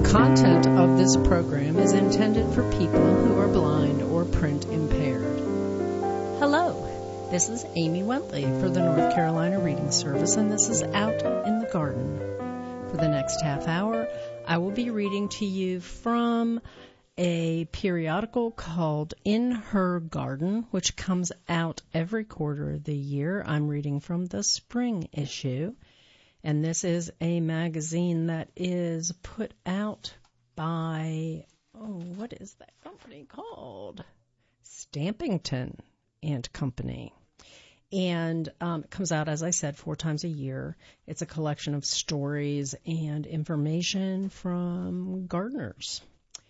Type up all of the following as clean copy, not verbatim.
content of this program is intended for people who are blind or print impaired. Hello, this is Amy Wentley for the North Carolina Reading Service, and this is Out in the Garden. For the next half hour, I will be reading to you from a periodical called In Her Garden, which comes out every quarter of the year. I'm reading from the spring issue. And this is a magazine that is put out by, what is that company called? Stampington and Company. And it comes out, as I said, 4 times a year. It's a collection of stories and information from gardeners.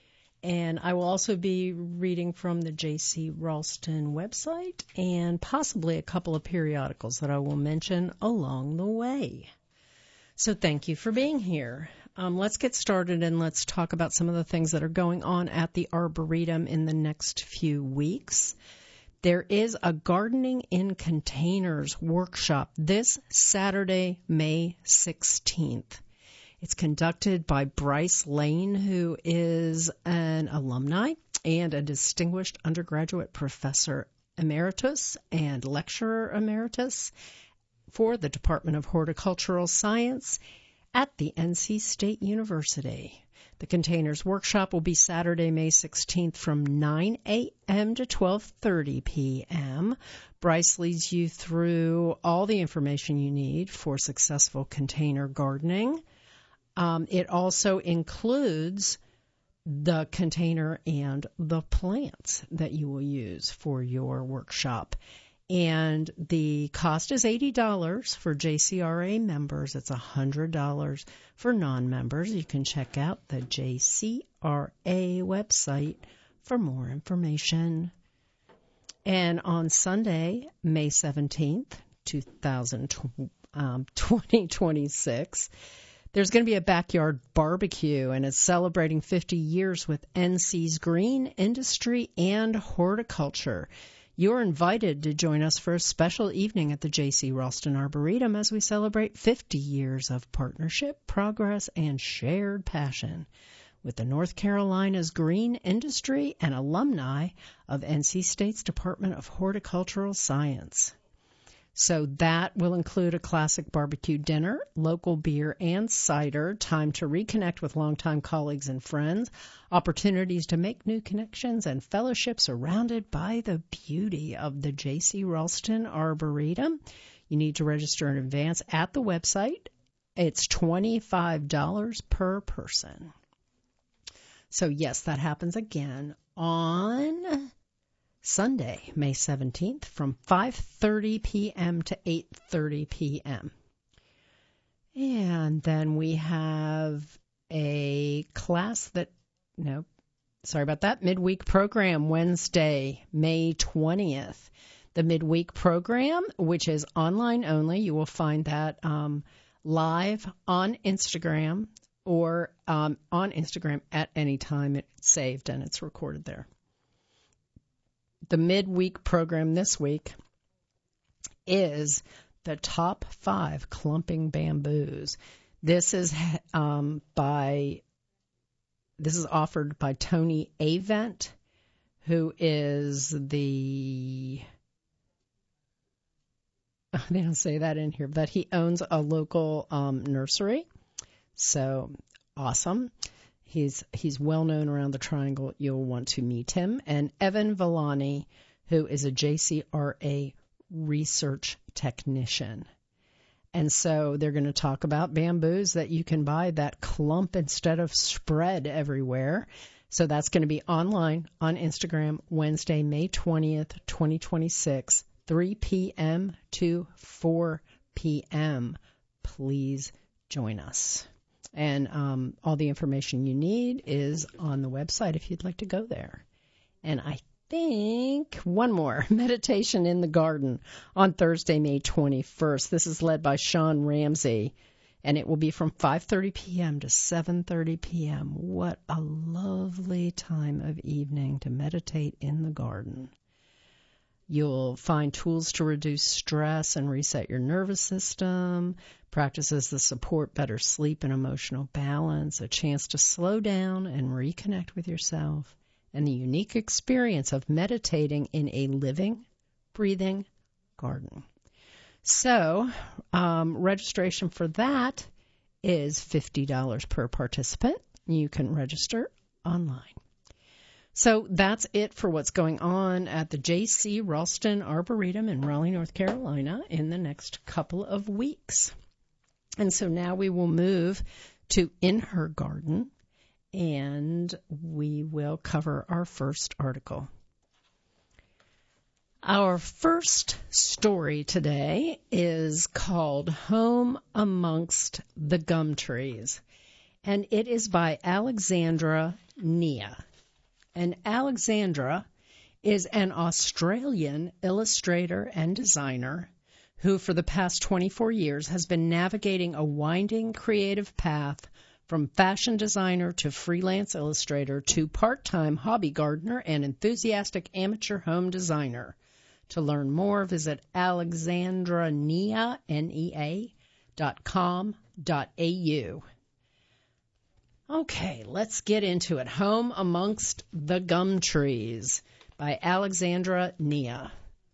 And I will also be reading from the J.C. Ralston website and possibly a couple of periodicals that I will mention along the way. So thank you for being here. Let's get started and let's talk about some of the things that are going on at the Arboretum in the next few weeks. There is a Gardening in Containers workshop this Saturday, May 16th. It's conducted by Bryce Lane, who is an alumni and a distinguished undergraduate professor emeritus and lecturer emeritus for the Department of Horticultural Science at the NC State University. The Containers Workshop will be Saturday, May 16th from 9 a.m. to 12:30 p.m. Bryce leads you through all the information you need for successful container gardening. It also includes the container and the plants that you will use for your workshop. And the cost is $80 for JCRA members. It's $100 for non-members. You can check out the JCRA website for more information. And on Sunday, May 17th, 2026, there's going to be a backyard barbecue, and it's celebrating 50 years with NC's green industry and horticulture. You're invited to join us for a special evening at the J.C. Ralston Arboretum as we celebrate 50 years of partnership, progress, and shared passion with the North Carolina's green industry and alumni of NC State's Department of Horticultural Science. So that will include a classic barbecue dinner, local beer and cider, time to reconnect with longtime colleagues and friends, opportunities to make new connections, and fellowship surrounded by the beauty of the J.C. Ralston Arboretum. You need to register in advance at the website. It's $25 per person. So, yes, that happens again on Sunday, May 17th, from 5:30 p.m. to 8:30 p.m. And then we have a class midweek program Wednesday, May 20th. The midweek program, which is online only, you will find that live on Instagram or on Instagram at any time. It's saved and it's recorded there. The midweek program this week is the top 5 clumping bamboos. This is offered by Tony Avent, who is they don't say that in here, but he owns a local nursery. So awesome. He's well known around the Triangle. You'll want to meet him. And Evan Villani, who is a JCRA research technician. And so they're going to talk about bamboos that you can buy that clump instead of spread everywhere. So that's going to be online on Instagram Wednesday, May 20th, 2026, 3 p.m. to 4 p.m. Please join us. And all the information you need is on the website if you'd like to go there. And I think one more, Meditation in the Garden, on Thursday, May 21st. This is led by Sean Ramsey, and it will be from 5:30 p.m. to 7:30 p.m. What a lovely time of evening to meditate in the garden. You'll find tools to reduce stress and reset your nervous system, practices that support better sleep and emotional balance, a chance to slow down and reconnect with yourself, and the unique experience of meditating in a living, breathing garden. So, registration for that is $50 per participant. You can register online. So that's it for what's going on at the J.C. Ralston Arboretum in Raleigh, North Carolina in the next couple of weeks. And so now we will move to In Her Garden, and we will cover our first article. Our first story today is called Home Amongst the Gum Trees, and it is by Alexandra Nia. And Alexandra is an Australian illustrator and designer who for the past 24 years has been navigating a winding creative path from fashion designer to freelance illustrator to part-time hobby gardener and enthusiastic amateur home designer. To learn more, visit alexandranea.com.au. Okay, let's get into it. Home Amongst the Gum Trees by Alexandra Nia.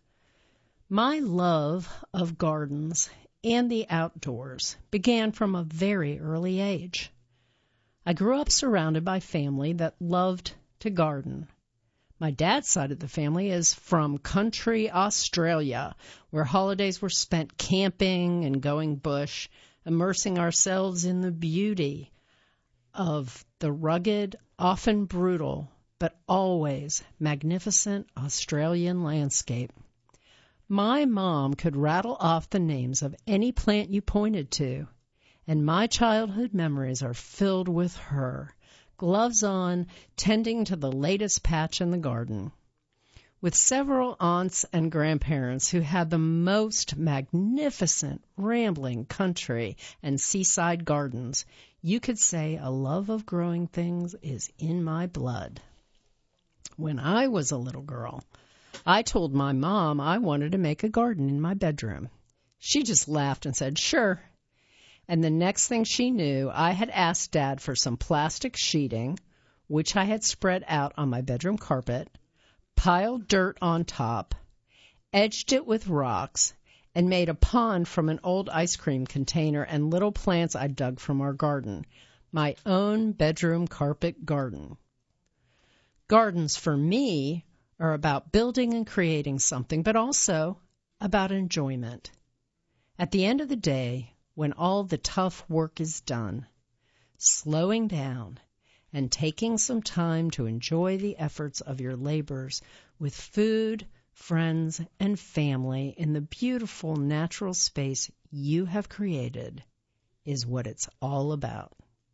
My love of gardens and the outdoors began from a very early age. I grew up surrounded by family that loved to garden. My dad's side of the family is from country Australia, where holidays were spent camping and going bush, immersing ourselves in the beauty of the rugged, often brutal, but always magnificent Australian landscape. My mom could rattle off the names of any plant you pointed to, and my childhood memories are filled with her, gloves on, tending to the latest patch in the garden. With several aunts and grandparents who had the most magnificent, rambling country and seaside gardens, you could say a love of growing things is in my blood. When I was a little girl, I told my mom I wanted to make a garden in my bedroom. She just laughed and said, "Sure." And the next thing she knew, I had asked Dad for some plastic sheeting, which I had spread out on my bedroom carpet, piled dirt on top, edged it with rocks, and made a pond from an old ice cream container and little plants I dug from our garden, my own bedroom carpet garden. Gardens, for me, are about building and creating something, but also about enjoyment. At the end of the day, when all the tough work is done, slowing down and taking some time to enjoy the efforts of your labors with food, friends, and family in the beautiful natural space you have created is what it's all about.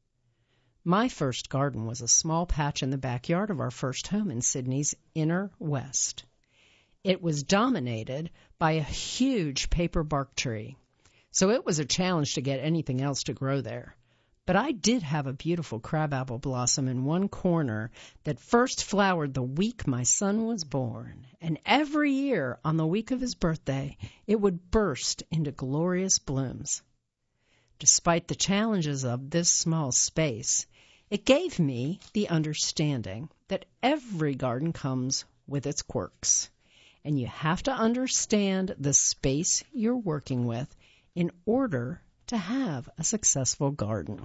My first garden was a small patch in the backyard of our first home in Sydney's inner west. It was dominated by a huge paper bark tree, so it was a challenge to get anything else to grow there. But I did have a beautiful crabapple blossom in one corner that first flowered the week my son was born, and every year on the week of his birthday, it would burst into glorious blooms. Despite the challenges of this small space, it gave me the understanding that every garden comes with its quirks, and you have to understand the space you're working with in order to have a successful garden.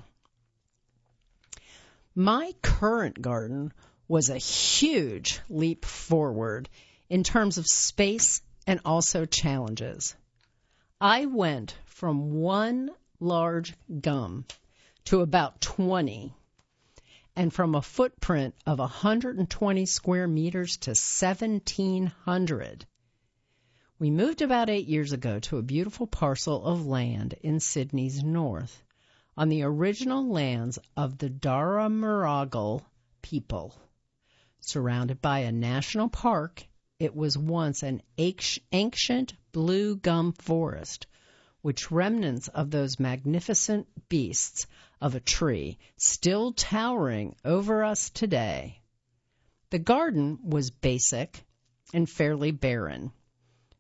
My current garden was a huge leap forward in terms of space and also challenges. I went from one large gum to about 20, and from a footprint of 120 square meters to 1,700. We moved about 8 years ago to a beautiful parcel of land in Sydney's north, on the original lands of the Darramuragal people. Surrounded by a national park, it was once an ancient blue gum forest, which remnants of those magnificent beasts of a tree still towering over us today. The garden was basic and fairly barren.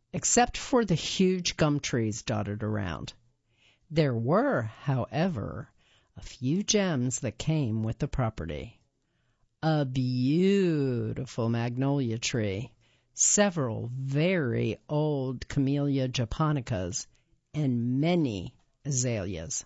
except for the huge gum trees dotted around. There were, however, a few gems that came with the property. A beautiful magnolia tree, several very old Camellia japonicas, and many azaleas.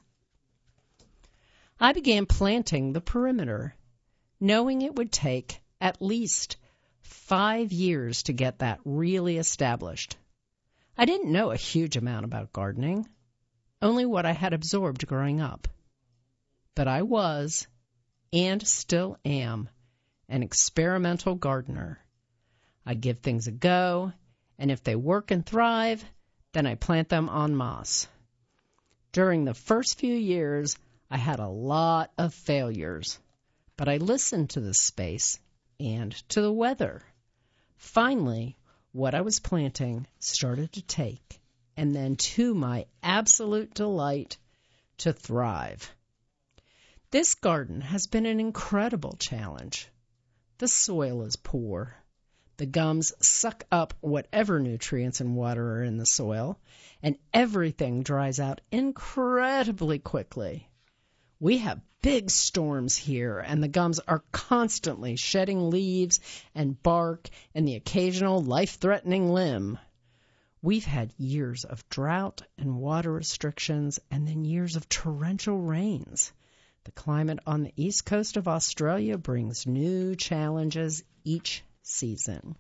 I began planting the perimeter, knowing it would take at least 5 years to get that really established. I didn't know a huge amount about gardening, only what I had absorbed growing up. But I was, and still am, an experimental gardener. I give things a go, and if they work and thrive, then I plant them en masse. During the first few years, I had a lot of failures, but I listened to the space and to the weather. Finally, what I was planting started to take, and then, to my absolute delight, to thrive. This garden has been an incredible challenge. The soil is poor. The gums suck up whatever nutrients and water are in the soil, and everything dries out incredibly quickly. We have big storms here, and the gums are constantly shedding leaves and bark and the occasional life-threatening limb. We've had years of drought and water restrictions, and then years of torrential rains. The climate on the east coast of Australia brings new challenges each season.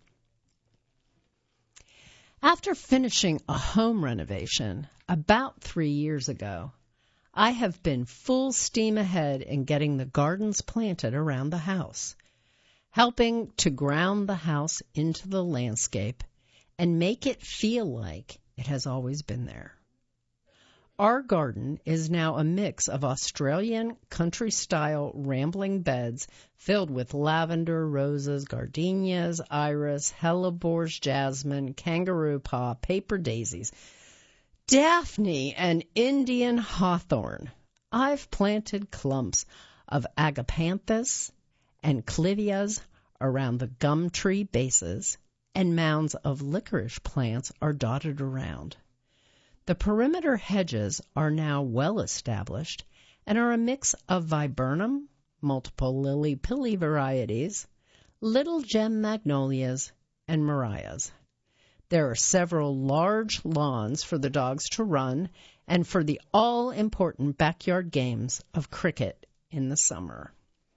After finishing a home renovation about 3 years ago, I have been full steam ahead in getting the gardens planted around the house, helping to ground the house into the landscape and make it feel like it has always been there. Our garden is now a mix of Australian country-style rambling beds filled with lavender, roses, gardenias, iris, hellebores, jasmine, kangaroo paw, paper daisies, daphne, and Indian hawthorn. I've planted clumps of agapanthus and clivias around the gum tree bases, and mounds of licorice plants are dotted around. The perimeter hedges are now well established and are a mix of viburnum, multiple lily-pilly varieties, little gem magnolias, and marias. There are several large lawns for the dogs to run and for the all-important backyard games of cricket in the summer.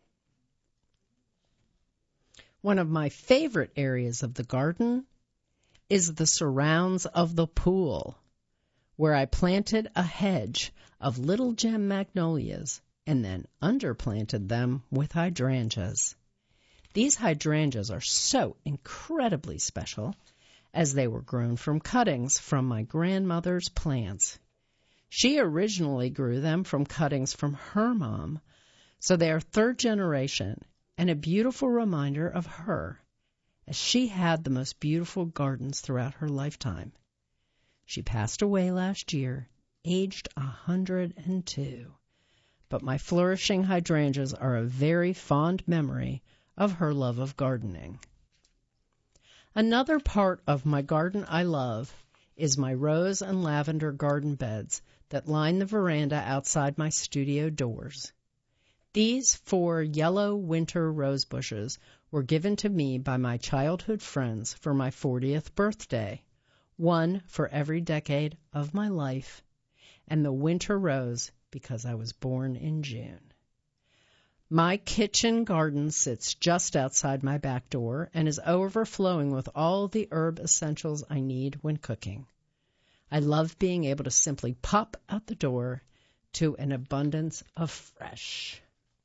One of my favorite areas of the garden is the surrounds of the pool, where I planted a hedge of little gem magnolias and then underplanted them with hydrangeas. These hydrangeas are so incredibly special, as they were grown from cuttings from my grandmother's plants. She originally grew them from cuttings from her mom, so they are third generation and a beautiful reminder of her, as she had the most beautiful gardens throughout her lifetime. She passed away last year, aged 102. But my flourishing hydrangeas are a very fond memory of her love of gardening. Another part of my garden I love is my rose and lavender garden beds that line the veranda outside my studio doors. These 4 yellow winter rose bushes were given to me by my childhood friends for my 40th birthday. One for every decade of my life, and the winter rose because I was born in June. My kitchen garden sits just outside my back door and is overflowing with all the herb essentials I need when cooking. I love being able to simply pop out the door to an abundance of fresh.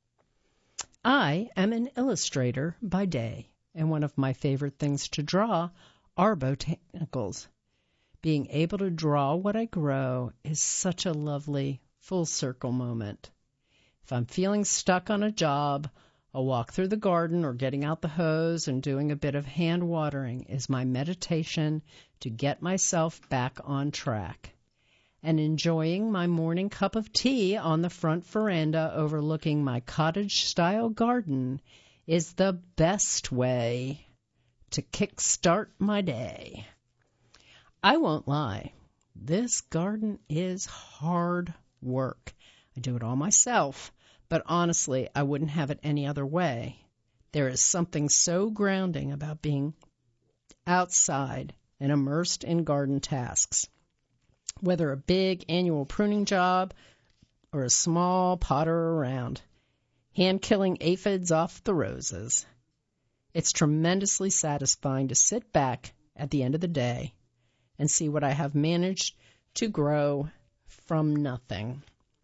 I am an illustrator by day, and one of my favorite things to draw are botanicals. Being able to draw what I grow is such a lovely full circle moment. If I'm feeling stuck on a job, a walk through the garden or getting out the hose and doing a bit of hand watering is my meditation to get myself back on track. And enjoying my morning cup of tea on the front veranda overlooking my cottage-style garden is the best way to kickstart my day. I won't lie. This garden is hard work. I do it all myself, but honestly, I wouldn't have it any other way. There is something so grounding about being outside and immersed in garden tasks. Whether a big annual pruning job or a small potter around, hand-killing aphids off the roses. It's tremendously satisfying to sit back at the end of the day and see what I have managed to grow from nothing.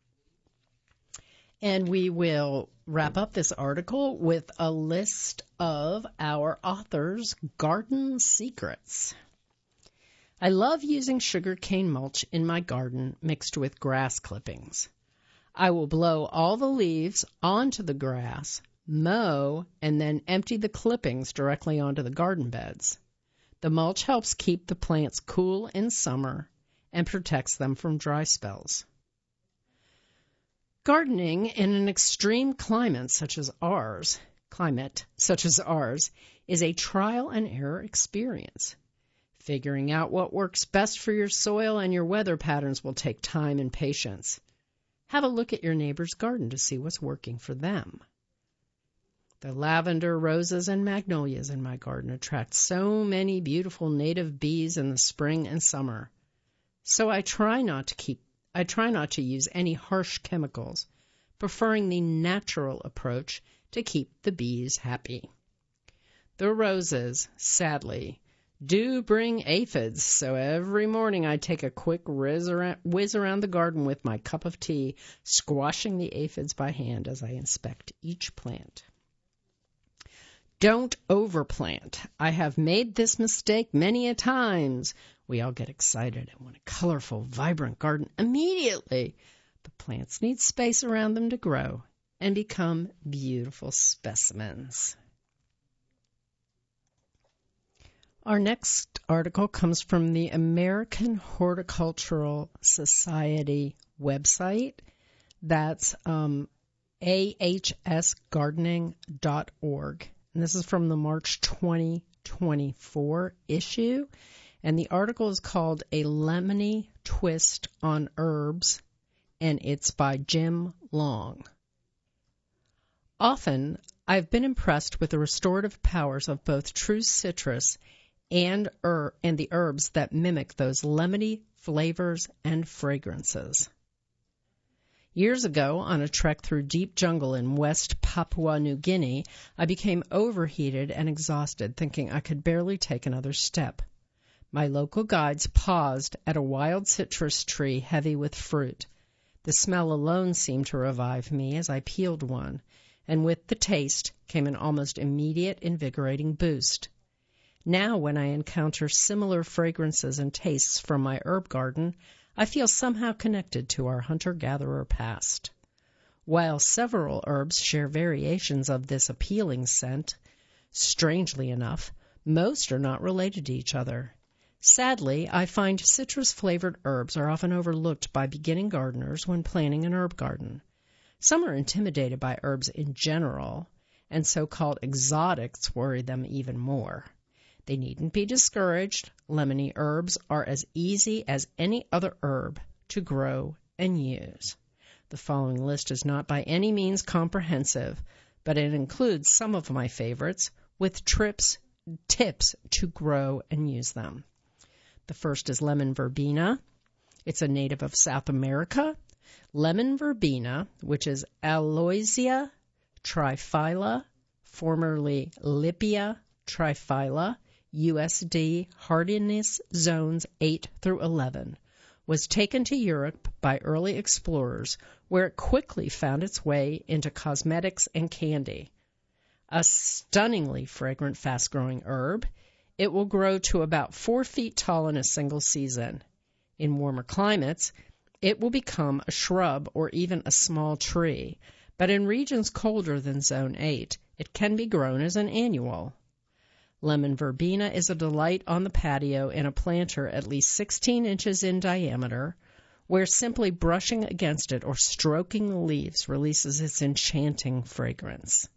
And we will wrap up this article with a list of our author's garden secrets. I love using sugarcane mulch in my garden mixed with grass clippings. I will blow all the leaves onto the grass, mow, and then empty the clippings directly onto the garden beds. The mulch helps keep the plants cool in summer and protects them from dry spells. Gardening in an extreme climate such as ours is a trial and error experience. Figuring out what works best for your soil and your weather patterns will take time and patience. Have a look at your neighbor's garden to see what's working for them. The lavender, roses, and magnolias in my garden attract so many beautiful native bees in the spring and summer. So I try not to use any harsh chemicals, preferring the natural approach to keep the bees happy. The roses, sadly, do bring aphids, so every morning I take a quick whiz around the garden with my cup of tea, squashing the aphids by hand as I inspect each plant. Don't overplant. I have made this mistake many a times. We all get excited and want a colorful, vibrant garden immediately. But plants need space around them to grow and become beautiful specimens. Our next article comes from the American Horticultural Society website. That's ahsgardening.org. And this is from the March 2024 issue. And the article is called A Lemony Twist on Herbs, and it's by Jim Long. Often, I've been impressed with the restorative powers of both true citrus and the herbs that mimic those lemony flavors and fragrances. Years ago, on a trek through deep jungle in West Papua New Guinea, I became overheated and exhausted, thinking I could barely take another step. My local guides paused at a wild citrus tree heavy with fruit. The smell alone seemed to revive me as I peeled one, and with the taste came an almost immediate invigorating boost. Now, when I encounter similar fragrances and tastes from my herb garden, I feel somehow connected to our hunter-gatherer past. While several herbs share variations of this appealing scent, strangely enough, most are not related to each other. Sadly, I find citrus-flavored herbs are often overlooked by beginning gardeners when planning an herb garden. Some are intimidated by herbs in general, and so-called exotics worry them even more. They needn't be discouraged. Lemony herbs are as easy as any other herb to grow and use. The following list is not by any means comprehensive, but it includes some of my favorites with tips to grow and use them. The first is lemon verbena. It's a native of South America. Lemon verbena, which is Aloysia triphylla, formerly Lippia triphylla, USD hardiness zones 8 through 11, was taken to Europe by early explorers, where it quickly found its way into cosmetics and candy. A stunningly fragrant, fast-growing herb, it will grow to about 4 feet tall in a single season. In warmer climates, it will become a shrub or even a small tree, but in regions colder than Zone 8, it can be grown as an annual. Lemon verbena is a delight on the patio in a planter at least 16 inches in diameter, where simply brushing against it or stroking the leaves releases its enchanting fragrance.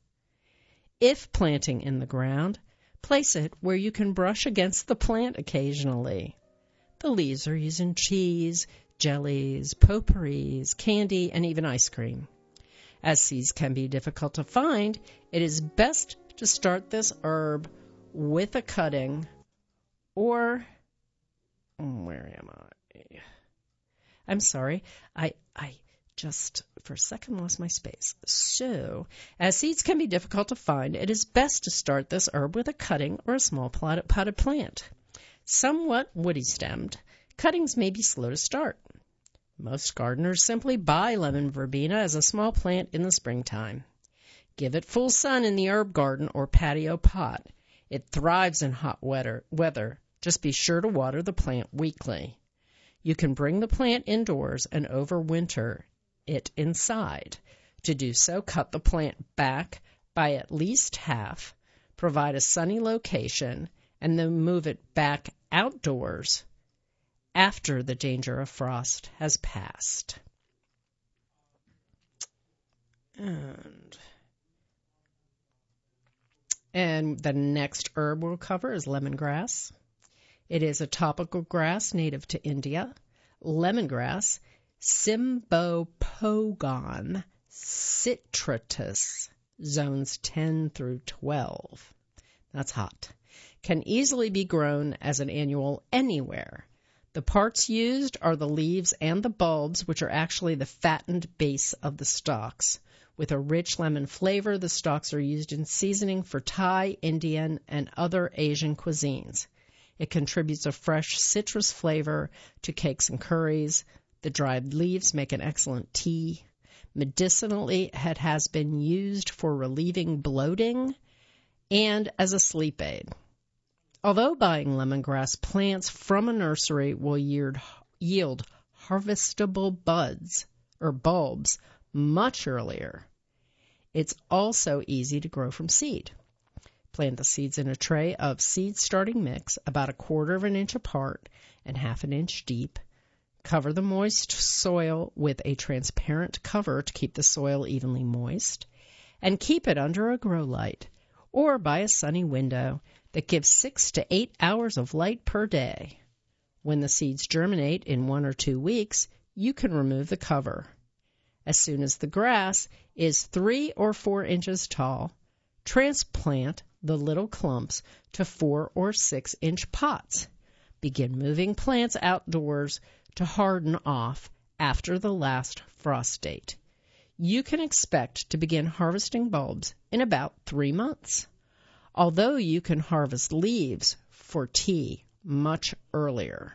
If planting in the ground, place it where you can brush against the plant occasionally. The leaves are used in cheese, jellies, potpourris, candy, and even ice cream. As seeds can be difficult to find, it is best to start this herb with a cutting or... Where am I? I'm sorry. I just for a second lost my space. So, as seeds can be difficult to find, it is best to start this herb with a cutting or a small potted plant. Somewhat woody-stemmed, cuttings may be slow to start. Most gardeners simply buy lemon verbena as a small plant in the springtime. Give it full sun in the herb garden or patio pot. It thrives in hot weather. Just be sure to water the plant weekly. You can bring the plant indoors and overwinter it inside. To do so, cut the plant back by at least half, provide a sunny location, and then move it back outdoors after the danger of frost has passed. And the next herb we'll cover is lemongrass. It is a topical grass native to India. Lemongrass, Cymbopogon citratus, zones 10 through 12. That's hot. Can easily be grown as an annual anywhere. The parts used are the leaves and the bulbs, which are actually the fattened base of the stalks. With a rich lemon flavor, the stalks are used in seasoning for Thai, Indian, and other Asian cuisines. It contributes a fresh citrus flavor to cakes and curries. The dried leaves make an excellent tea. Medicinally, it has been used for relieving bloating and as a sleep aid. Although buying lemongrass plants from a nursery will yield harvestable buds or bulbs much earlier, it's also easy to grow from seed. Plant the seeds in a tray of seed starting mix about 1/4 of an inch apart and 1/2 inch deep. Cover the moist soil with a transparent cover to keep the soil evenly moist, and keep it under a grow light or by a sunny window that gives 6 to 8 hours of light per day. When the seeds germinate in 1 or 2 weeks, you can remove the cover. As soon as the grass is 3 or 4 inches tall, transplant the little clumps to 4 or 6 inch pots. Begin moving plants outdoors to harden off after the last frost date. You can expect to begin harvesting bulbs in about 3 months, although you can harvest leaves for tea much earlier.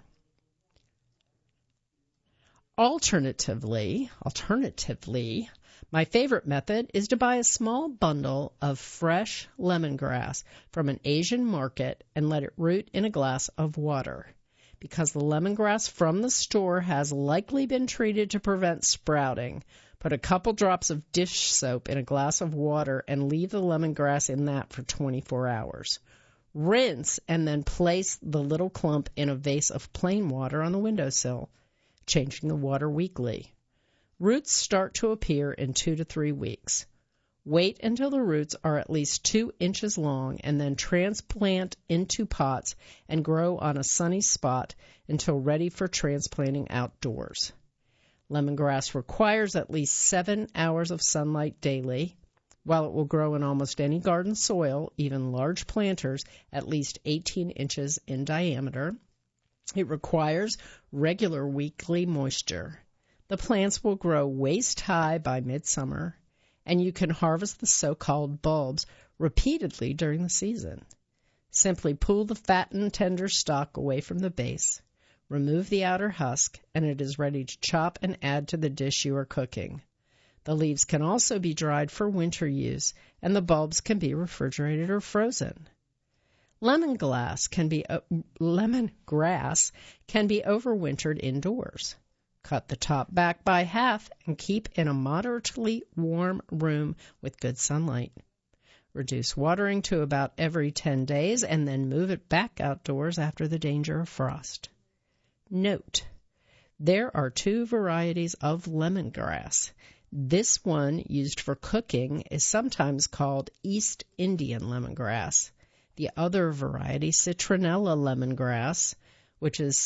Alternatively, my favorite method is to buy a small bundle of fresh lemongrass from an Asian market and let it root in a glass of water. Because the lemongrass from the store has likely been treated to prevent sprouting, put a couple drops of dish soap in a glass of water and leave the lemongrass in that for 24 hours. Rinse and then place the little clump in a vase of plain water on the windowsill, changing the water weekly. Roots start to appear in 2 to 3 weeks. Wait until the roots are at least 2 inches long and then transplant into pots and grow on a sunny spot until ready for transplanting outdoors. Lemongrass requires at least 7 hours of sunlight daily. While it will grow in almost any garden soil, even large planters, at least 18 inches in diameter, it requires regular weekly moisture. The plants will grow waist high by midsummer, and you can harvest the so-called bulbs repeatedly during the season. Simply pull the fat and tender stalk away from the base, remove the outer husk, and it is ready to chop and add to the dish you are cooking. The leaves can also be dried for winter use, and the bulbs can be refrigerated or frozen. Lemongrass can be overwintered indoors. Cut the top back by half and keep in a moderately warm room with good sunlight. Reduce watering to about every 10 days and then move it back outdoors after the danger of frost. Note: there are 2 varieties of lemongrass. This one, used for cooking, is sometimes called East Indian lemongrass. The other variety, citronella lemongrass, which is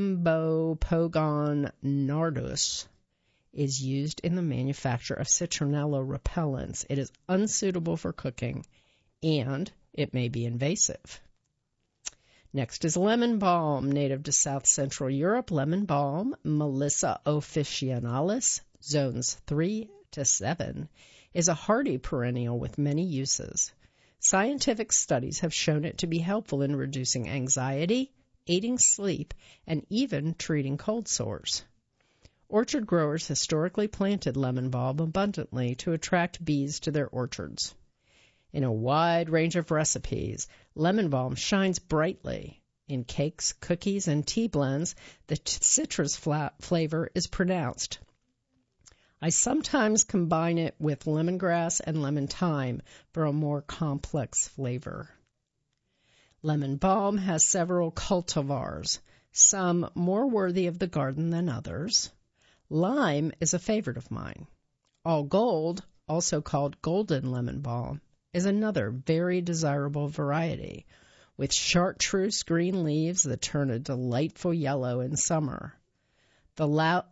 Cymbopogon nardus, is used in the manufacture of citronella repellents. It is unsuitable for cooking, and it may be invasive. Next is lemon balm, native to South Central Europe. Lemon balm, Melissa officinalis, zones 3 to 7, is a hardy perennial with many uses. Scientific studies have shown it to be helpful in reducing anxiety, aiding sleep, and even treating cold sores. Orchard growers historically planted lemon balm abundantly to attract bees to their orchards. In a wide range of recipes, lemon balm shines brightly. In cakes, cookies, and tea blends, the citrus flavor is pronounced. I sometimes combine it with lemongrass and lemon thyme for a more complex flavor. Lemon balm has several cultivars, some more worthy of the garden than others. Lime is a favorite of mine. All gold, also called golden lemon balm, is another very desirable variety, with chartreuse green leaves that turn a delightful yellow in summer. The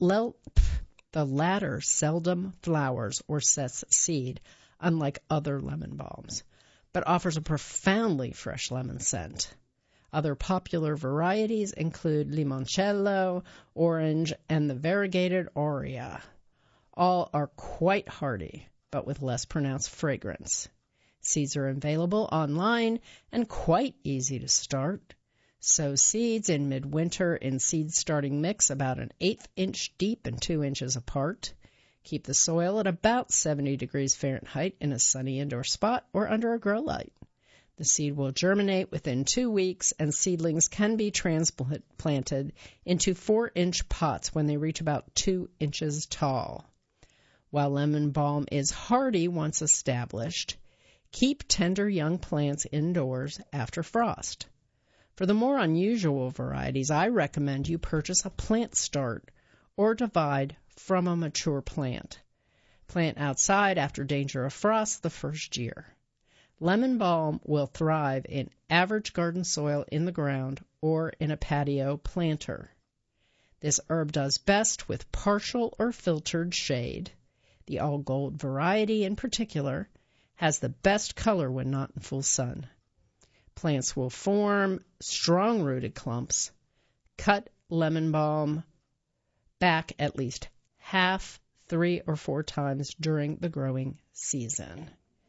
latter seldom flowers or sets seed, unlike other lemon balms, but offers a profoundly fresh lemon scent. Other popular varieties include limoncello, orange, and the variegated aurea. All are quite hardy, but with less pronounced fragrance. Seeds are available online and quite easy to start. Sow seeds in midwinter in seed starting mix about 1/8 inch deep and 2 inches apart. Keep the soil at about 70 degrees Fahrenheit in a sunny indoor spot or under a grow light. The seed will germinate within 2 weeks, and seedlings can be transplanted into 4-inch pots when they reach about 2 inches tall. While lemon balm is hardy once established, keep tender young plants indoors after frost. For the more unusual varieties, I recommend you purchase a plant start or divide from a mature plant. Plant outside after danger of frost the first year. Lemon balm will thrive in average garden soil in the ground or in a patio planter. This herb does best with partial or filtered shade. The all gold variety in particular has the best color when not in full sun. Plants will form strong-rooted clumps. Cut lemon balm back at least half, 3 or 4 times during the growing season.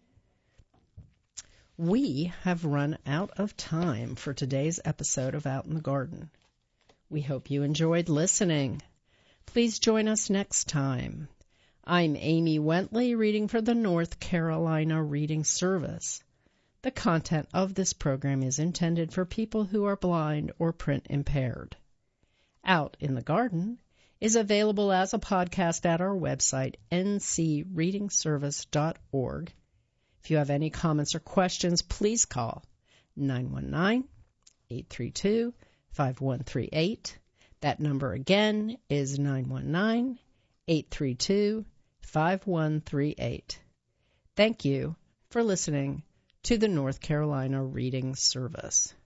We have run out of time for today's episode of Out in the Garden. We hope you enjoyed listening. Please join us next time. I'm Amy Wentley, reading for the North Carolina Reading Service. The content of this program is intended for people who are blind or print impaired. Out in the Garden is available as a podcast at our website, ncreadingservice.org. If you have any comments or questions, please call 919-832-5138. That number again is 919-832-5138. Thank you for listening to the North Carolina Reading Service.